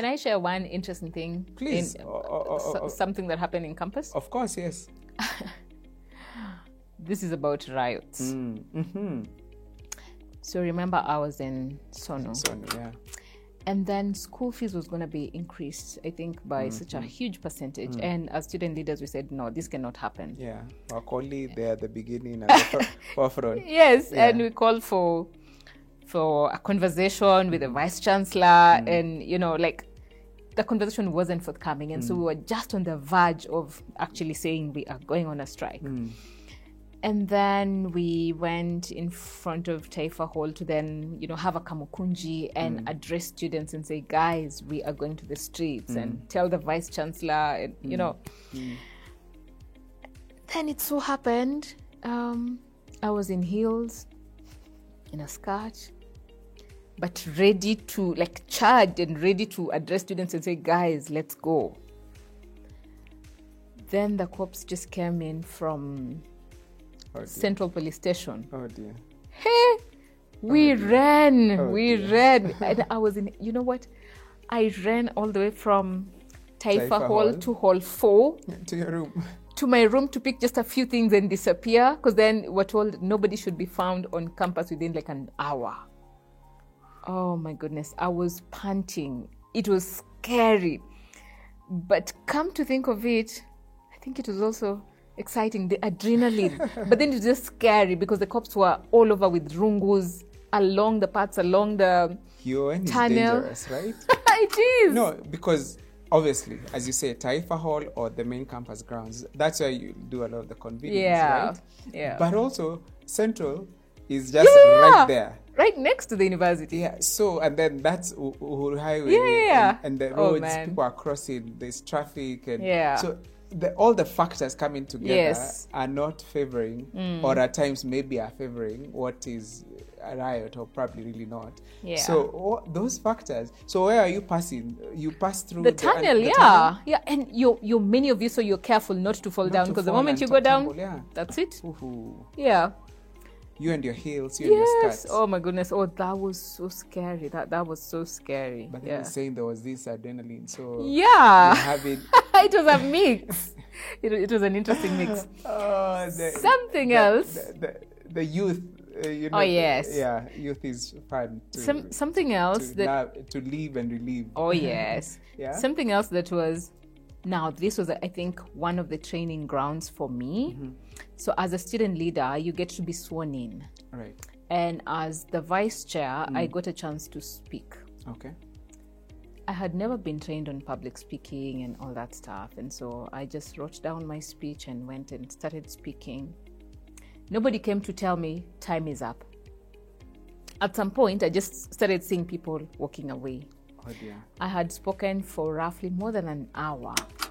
I share one interesting thing? Please. Something that happened in campus? Of course, yes. This is about riots. So remember, I was in Sono. Yeah. And then school fees was going to be increased, I think, by such a huge percentage. And as student leaders, we said, no, this cannot happen. Yeah. Wakoli, they're at the beginning and the forefront. Yes, and we called for a conversation with the vice chancellor, and the conversation wasn't forthcoming, and so we were just on the verge of actually saying we are going on a strike. And then we went in front of Taifa Hall to then, have a kamukunji and address students and say, guys, we are going to the streets, and tell the vice chancellor, and, Then it so happened, I was in heels, in a skirt, but ready to, charged and ready to address students and say, guys, let's go. Then the cops just came in from Central Police Station. Oh dear. Hey, we ran. Oh, we dear. ran. And I was in, I ran all the way from Taifa Hall to Hall 4. To your room. To my room to pick just a few things and disappear, because then we're told nobody should be found on campus within an hour. Oh my goodness, I was panting. It was scary. But come to think of it, I think it was also exciting, the adrenaline. But then it was just scary because the cops were all over with rungus along the paths, along the UN is tunnel. dangerous, right? It is. No, because obviously, as you say, Taifa Hall or the main campus grounds, that's where you do a lot of the convenience, right? Yeah. But also, Central is just right there. Right next to the university. Yeah, so, and then that's Uhuru Highway. Yeah. And the roads, people are crossing, there's traffic. And so all the factors coming together are not favoring, or at times maybe are favoring what is a riot, or probably really not. Yeah. So those factors. So where are you passing? You pass through the tunnel, the tunnel? Yeah, and you many of you, so you're careful not to fall down, because the moment you go down, that's it. Ooh. Yeah. You and your heels, you and your skirts. Oh my goodness. Oh, that was so scary. That was so scary. But then you're saying there was this adrenaline, so yeah, it was a mix. It was an interesting mix. Something else. The youth. Oh yes. Yeah, youth is fun. Something else to live and relive. Oh yes. Yeah. Something else that was. Now, this was, I think, one of the training grounds for me. So as a student leader, you get to be sworn in. Right. And as the vice chair, I got a chance to speak. Okay. I had never been trained on public speaking and all that stuff. And so I just wrote down my speech and went and started speaking. Nobody came to tell me time is up. At some point, I just started seeing people walking away. Oh dear. I had spoken for roughly more than an hour.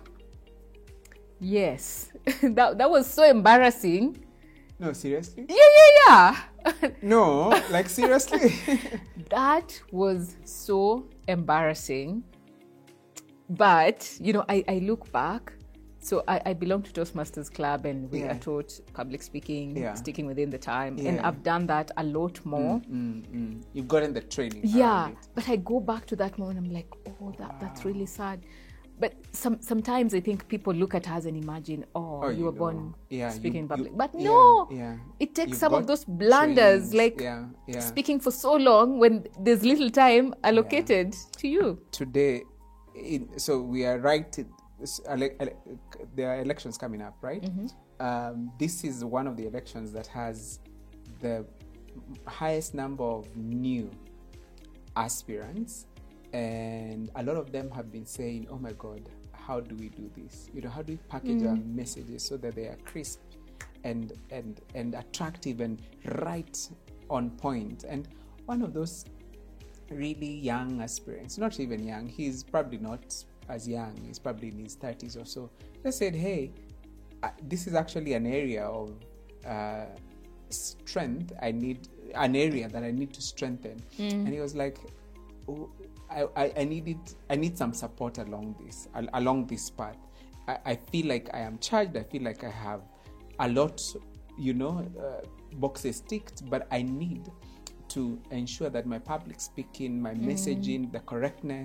Yes. that was so embarrassing. No, seriously? Yeah. No, like seriously? That was so embarrassing. But, I look back. So I belong to Toastmasters Club, and we are taught public speaking, sticking within the time. And I've done that a lot more. You've gotten the training. Yeah, but I go back to that moment, I'm like, oh, that's really sad. But sometimes I think people look at us and imagine, you were born speaking in public. But no, it takes some of those blunders, speaking for so long when there's little time allocated to you. Today, so we are right. There are elections coming up, right? This is one of the elections that has the highest number of new aspirants, and a lot of them have been saying, oh my God, how do we do this? How do we package our messages so that they are crisp and attractive and right on point? And one of those really young aspirants, not even young, he's probably not as young, he's probably in his 30s or so, just said, hey, this is actually an area of strength. I need an area that I need to strengthen. And he was like, I need some support along this path. I feel like I am charged. I feel like I have a lot, boxes ticked, but I need to ensure that my public speaking, my messaging, the correctness,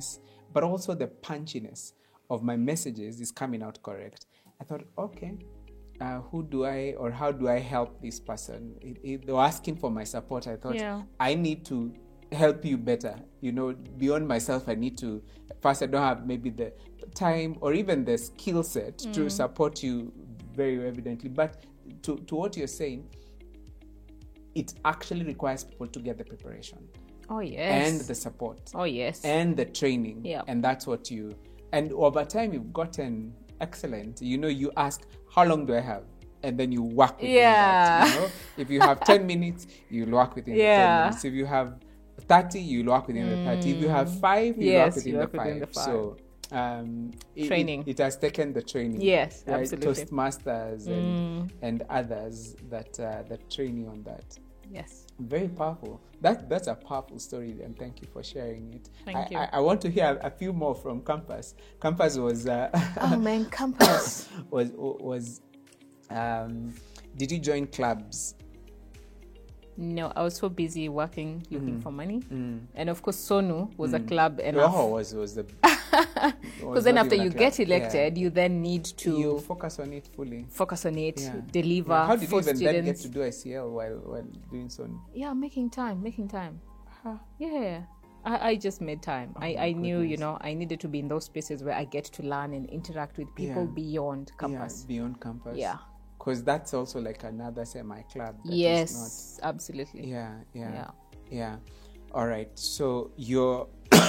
but also the punchiness of my messages is coming out correct. I thought, okay, how do I help this person? They were asking for my support. I thought, I need to help you better. Beyond myself, I need to, first, I don't have maybe the time or even the skill set to support you very evidently. But to what you're saying, it actually requires people to get the preparation. Oh, yes. And the support. Oh, yes. And the training. Yeah. And that's what and over time you've gotten excellent. You ask, how long do I have? And then you work within that. If you have 10 minutes, you'll work within the 10 minutes. If you have 30, you'll work within the 30. If you have 5, you'll work within the 5. So training. It has taken the training. Yes, right? absolutely. Toastmasters and others that train you on that. Yes. Very powerful. That's a powerful story, and thank you for sharing it. Thank you. I want to hear a few more from Campus. Campus was oh man, Campus was did you join clubs? No, I was so busy working, looking for money. And of course, Sonu was a club enough. Was the because then after you get elected, you then need to you focus on it fully. Focus on it, deliver. How did you even students. then get to do ICL while doing Sonu? Yeah, making time. Huh. Yeah. I just made time. I knew, I needed to be in those spaces where I get to learn and interact with people beyond campus. Yeah, beyond campus. Yeah. Because that's also like another semi-club. Yes, absolutely. Yeah. All right. So you're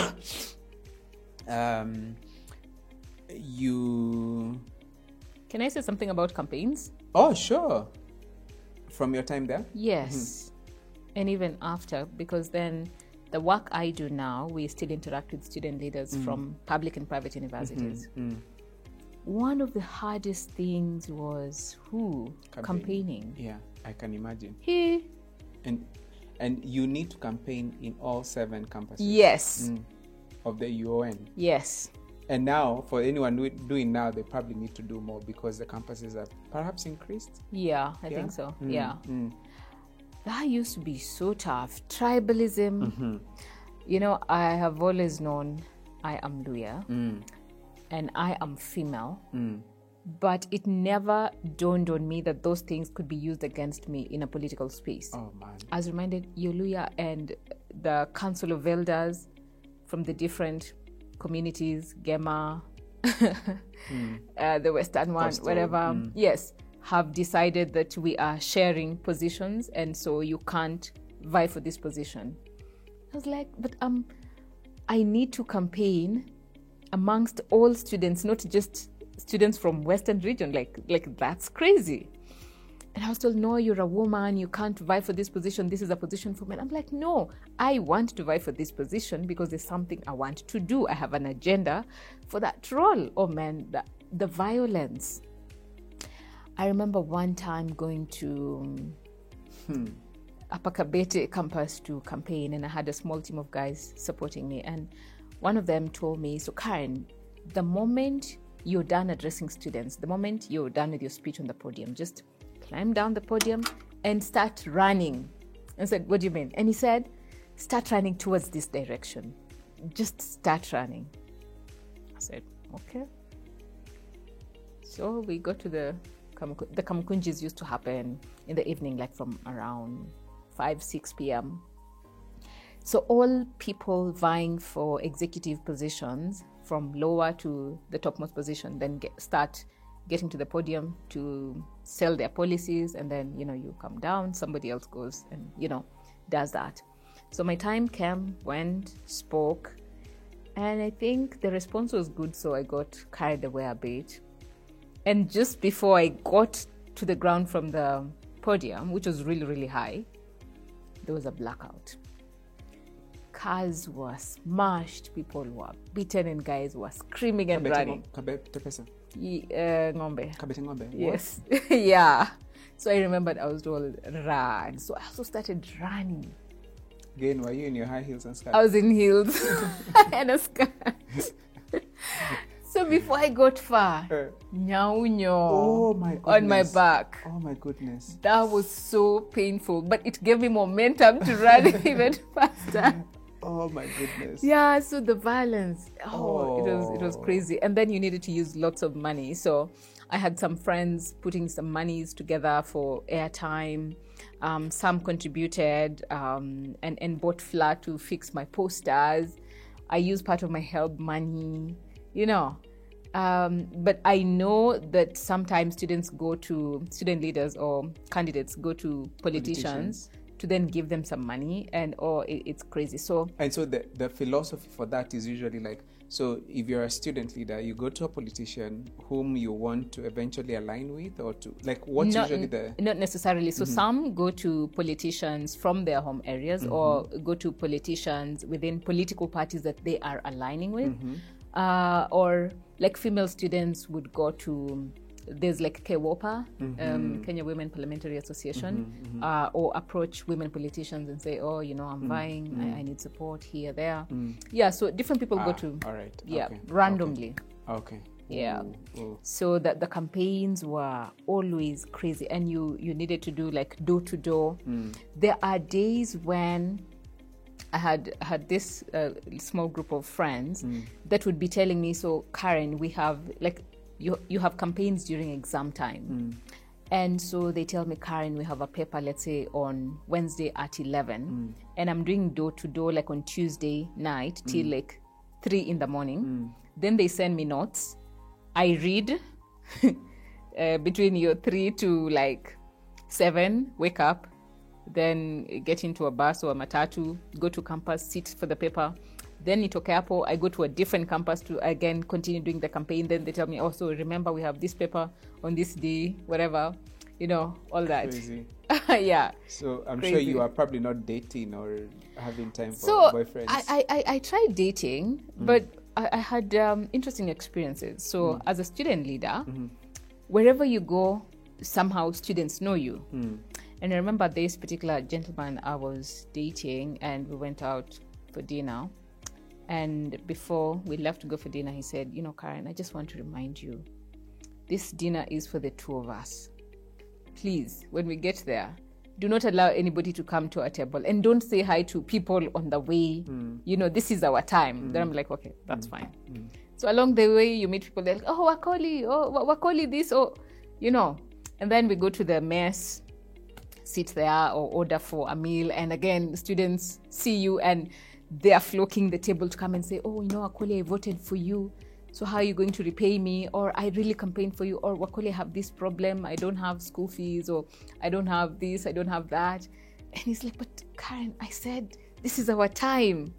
you... Can I say something about campaigns? Oh, sure. From your time there? Yes. And even after, because then the work I do now, we still interact with student leaders from public and private universities. One of the hardest things was campaigning. Yeah, I can imagine. And you need to campaign in all 7 campuses. Yes. Of the UON. Yes. And now, for anyone doing now, they probably need to do more because the campuses have perhaps increased. Yeah, I think so. That used to be so tough. Tribalism. I have always known I am Luya and I am female. But it never dawned on me that those things could be used against me in a political space. Oh, man. I was reminded, Luya and the Council of Elders from the different communities, Gema, the Western one, Coastal, whatever, yes, have decided that we are sharing positions and so you can't vie for this position. I was like, but I need to campaign amongst all students, not just students from Western region. Like that's crazy. And I was told, no, you're a woman, you can't vie for this position. This is a position for men. I'm like, no, I want to vie for this position because there's something I want to do. I have an agenda for that role. Oh man, the violence. I remember one time going to Apakabete campus to campaign, and I had a small team of guys supporting me. And one of them told me, so Karen, the moment you're done addressing students, the moment you're done with your speech on the podium, just climb down the podium and start running. I said, what do you mean? And he said, start running towards this direction. Just start running. I said, okay. So we got to the Kamukunjis used to happen in the evening, like from around 5-6 p.m. So all people vying for executive positions from lower to the topmost position then start getting to the podium to sell their policies, and then you come down, somebody else goes and does that. So my time came, went, spoke, and I think the response was good, so I got carried away a bit. And just before I got to the ground from the podium, which was really, really high, there was a blackout. Cars were smashed, people were beaten, and guys were screaming and running. Ngombe. Yes. Yeah. So I remembered I was told, run. So I also started running. Again, were you in your high heels and skirt? I was in heels and a skirt. So before I got far, oh my goodness. On my back. Oh my goodness. That was so painful, but it gave me momentum to run even faster. Oh my goodness. Yeah, so the violence, it was crazy. And then you needed to use lots of money. So I had some friends putting some monies together for airtime. Some contributed and bought flour to fix my posters. I used part of my help money, But I know that sometimes student leaders or candidates go to politicians to then give them some money, and it's crazy. So the philosophy for that is usually like, so if you're a student leader, you go to a politician whom you want to eventually align with, or to like what's usually the... Not necessarily. So some go to politicians from their home areas, or go to politicians within political parties that they are aligning with, or like female students would go to... There's like KWOPA, Kenya Women Parliamentary Association, or approach women politicians and say, I'm vying, I need support here, there. Yeah, so different people go to, all right. yeah, Okay. randomly. Okay. Yeah. Ooh. So that the campaigns were always crazy, and you needed to do like door to door. There are days when I had this small group of friends that would be telling me, so Karen, we have like, you have campaigns during exam time. And so they tell me, Karen, we have a paper, let's say on Wednesday at 11. And I'm doing door to door like on Tuesday night till like 3 in the morning. Then they send me notes. I read between your 3 to like 7, wake up, then get into a bus or a matatu, go to campus, sit for the paper. Then nitoke hapo, I go to a different campus to again continue doing the campaign. Then they tell me, also remember we have this paper on this day, whatever, all that. Crazy. Yeah. So I'm Crazy. sure you are probably not dating or having time for boyfriends. I tried dating, but I had interesting experiences. So as a student leader, wherever you go, somehow students know you. And I remember this particular gentleman I was dating, and we went out for dinner. And before we left to go for dinner, he said, Karen, I just want to remind you, this dinner is for the two of us. Please, when we get there, do not allow anybody to come to our table, and don't say hi to people on the way. This is our time. Then I'm like, okay, that's fine. So along the way, you meet people, they're like, oh, Wakoli this, and then we go to the mess, sit there or order for a meal. And again, students see you and they are flocking the table to come and say, oh, Wakoli, I voted for you. So how are you going to repay me? Or I really campaigned for you. Or Wakoli, I have this problem. I don't have school fees. Or I don't have this. I don't have that. And he's like, but Karen, I said, this is our time,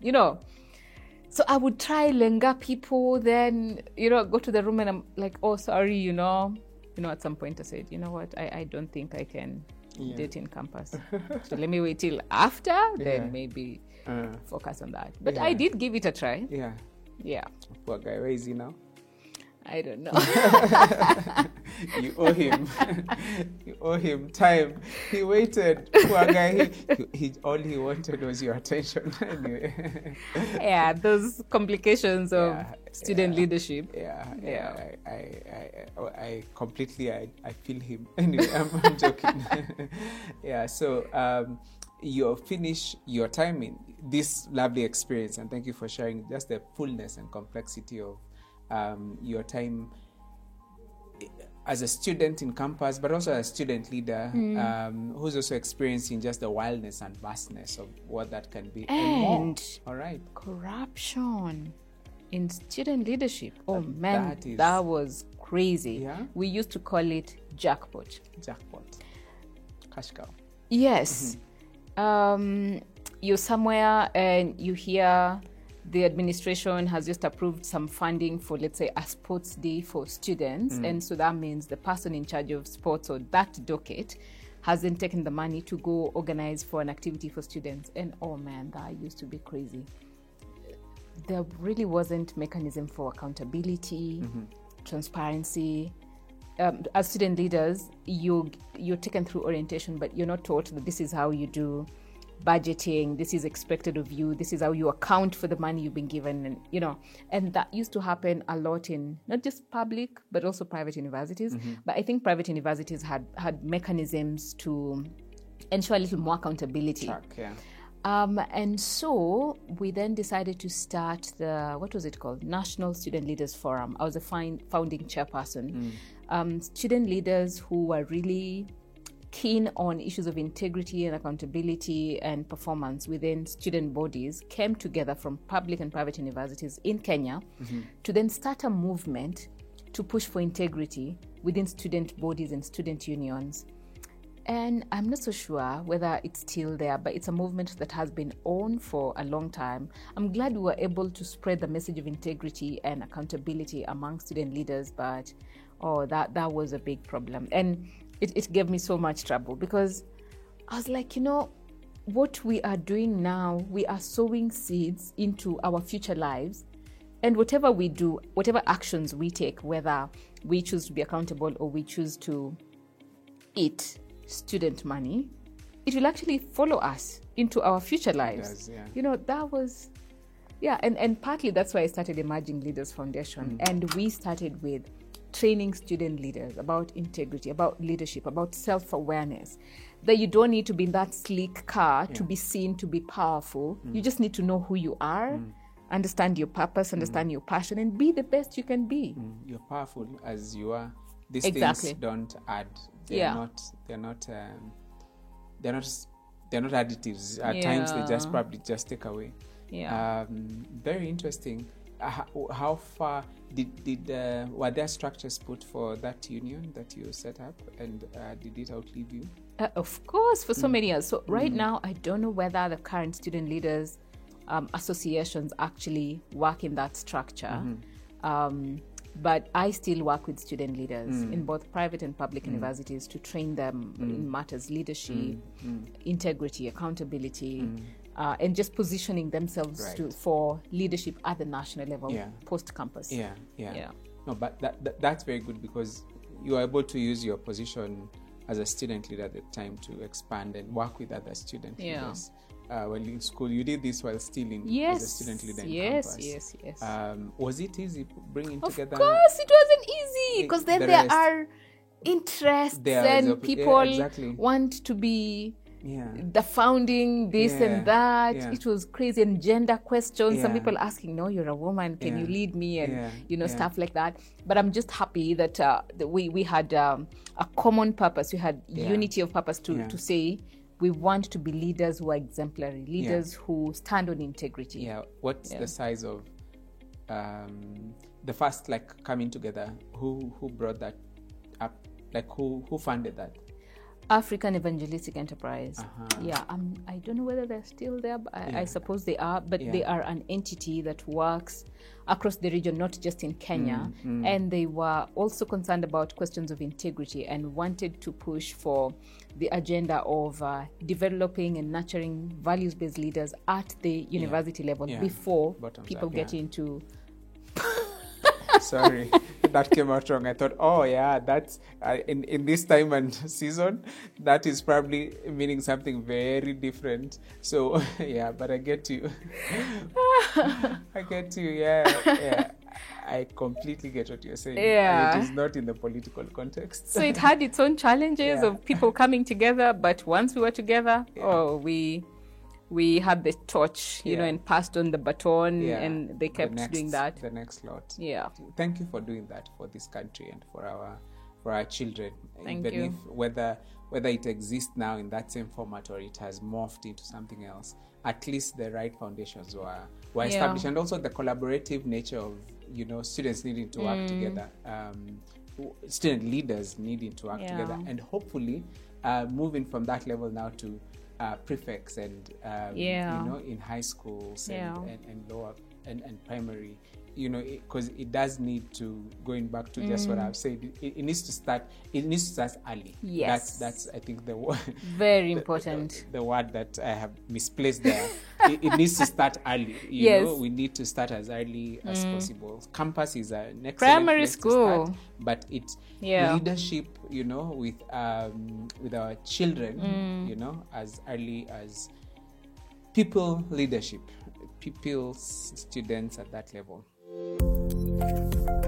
So I would try lenga people, then, go to the room and I'm like, oh, sorry, at some point I said, you know what? I don't think I can date in campus. So let me wait till after, then maybe focus on that. But I did give it a try. Yeah. Poor guy, where is he now? I don't know. You owe him. You owe him time. He waited. Poor guy. He all he wanted was your attention. Anyway. Yeah, those complications of student leadership. I completely. I feel him. Anyway, I'm joking. So you finish your time in this lovely experience, and thank you for sharing just the fullness and complexity of your time as a student in campus, but also as a student leader who's also experiencing just the wildness and vastness of what that can be. And all right, corruption in student leadership. Oh man, that was crazy. Yeah? We used to call it jackpot. Cash cow. Yes. You're somewhere and you hear the administration has just approved some funding for, let's say, a sports day for students. And so that means the person in charge of sports or that docket hasn't taken the money to go organize for an activity for students. And oh man, that used to be crazy. There really wasn't mechanism for accountability, transparency. As student leaders, you're taken through orientation, but you're not taught that this is how you do budgeting, this is expected of you, this is how you account for the money you've been given, and and that used to happen a lot in not just public but also private universities. But I think private universities had mechanisms to ensure a little more accountability. And so we then decided to start what was it called? National Student Leaders Forum. I was a founding chairperson. Student leaders who were really keen on issues of integrity and accountability and performance within student bodies came together from public and private universities in Kenya to then start a movement to push for integrity within student bodies and student unions. And I'm not so sure whether it's still there, but it's a movement that has been on for a long time. I'm glad we were able to spread the message of integrity and accountability among student leaders, but that was a big problem. And it gave me so much trouble because I was like, what we are doing now, we are sowing seeds into our future lives. And whatever we do, whatever actions we take, whether we choose to be accountable or we choose to eat student money, it will actually follow us into our future lives. It does, that was, and partly that's why I started Emerging Leaders Foundation. And we started with training student leaders about integrity, about leadership, about self-awareness, that you don't need to be in that sleek car to be seen to be powerful. You just need to know who you are, understand your purpose, understand your passion, and be the best you can be. You're powerful as you are. These Exactly. things don't add. They're not additives. At times they just probably just take away. Very interesting. How far were there structures put for that union that you set up, and did it outlive you? Of course, for so many years. So right now, I don't know whether the current student leaders associations actually work in that structure. But I still work with student leaders in both private and public universities to train them in matters leadership, integrity, accountability, and just positioning themselves for leadership at the national level post-campus. No, but that's very good because you are able to use your position as a student leader at the time to expand and work with other student leaders. When in school, you did this while still as a student leader in campus. Yes. Was it easy bringing together? Of course, it wasn't easy because then there are interests and people want to be the founding this and that. It was crazy, and gender questions. Some people asking, "No, you're a woman. Can you lead me?" And stuff like that. But I'm just happy that we had a common purpose. We had unity of purpose to say, we want to be leaders who are exemplary, leaders who stand on integrity. What's the size of the first coming together? Who brought that up? Who funded that? African Evangelistic Enterprise. I don't know whether they're still there, but I suppose they are. But they are an entity that works across the region, not just in Kenya. And they were also concerned about questions of integrity and wanted to push for the agenda of developing and nurturing values-based leaders at the university level before people get into... Sorry, that came out wrong. I thought, that's in this time and season, that is probably meaning something very different. So, but I get you. I completely get what you're saying. And it is not in the political context. So it had its own challenges of people coming together, but once we were together, we had the torch, and passed on the baton, and they kept doing that. The next lot. Thank you for doing that for this country and for our children. Thank you. Whether it exists now in that same format or it has morphed into something else, at least the right foundations were established, and also the collaborative nature of students needing to work together, student leaders needing to work together, and hopefully moving from that level now to prefects and in high schools and lower and primary, because it does need to, going back to just what I've said, it needs to start early. That's I think the word very important. The word that I have misplaced there. it needs to start early. We need to start as early as possible. Campus is an excellent primary place school to start, but it's leadership, with our children, as early as people leadership, students at that level.